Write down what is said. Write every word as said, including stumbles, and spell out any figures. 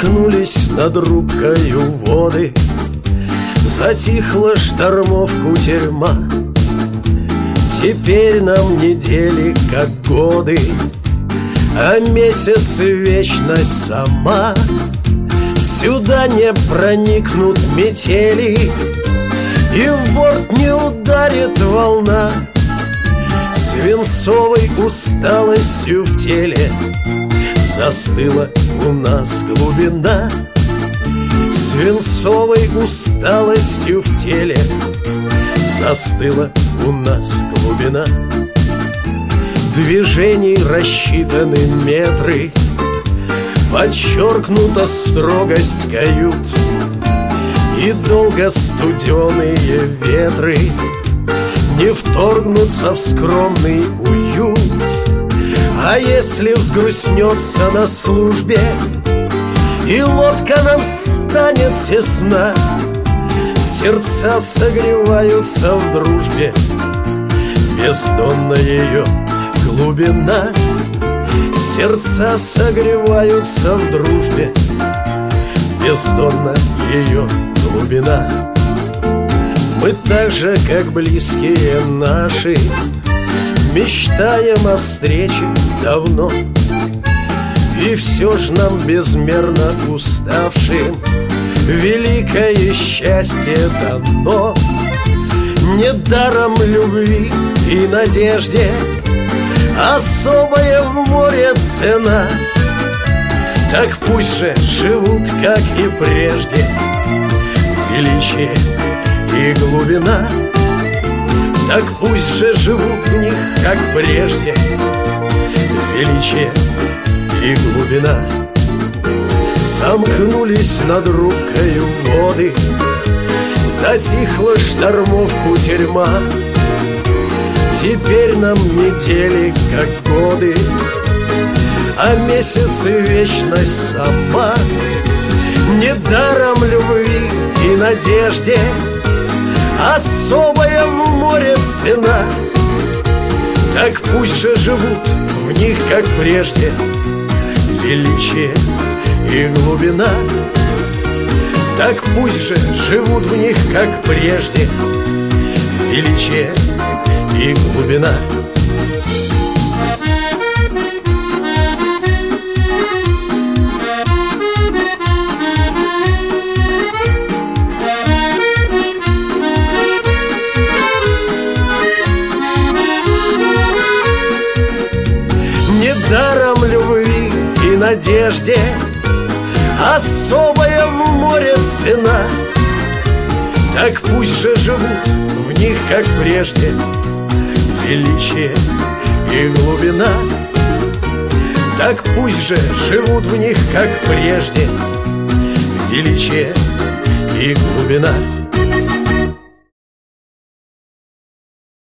Сомкнулись над рубкою воды, затихла штормов кутерьма. Теперь нам недели как годы, а месяцы вечность сама. Сюда не проникнут метели, и в борт не ударит волна. Свинцовой усталостью в теле застыла у нас глубина. Свинцовой усталостью в теле застыла у нас глубина. Движений рассчитаны метры, подчеркнута строгость кают, и долго студеные ветры не вторгнутся в скромный уют. А если взгрустнется на службе и лодка нам станет тесна, сердца согреваются в дружбе, бездонна ее глубина. Сердца согреваются в дружбе, бездонна ее глубина. Мы так же, как близкие наши, мечтаем о встрече давно, и все ж нам безмерно уставшим великое счастье дано. Недаром любви и надежде особая в море цена. Так пусть же живут, как и прежде, величие и глубина. Так пусть же живут в них, как прежде, величие и глубина. Сомкнулись над рубкою воды, затихла штормов кутерьма. Теперь нам недели, как годы, а месяцы вечность сама. Недаром любви и надежде особая в море цена. Так пусть же живут в них, как прежде, величие и глубина. Так пусть же живут в них, как прежде, величие и глубина. Недаром любви и надежде особая в море цена. Так пусть же живут в них, как прежде, величие и глубина. Так пусть же живут в них, как прежде, величие и глубина.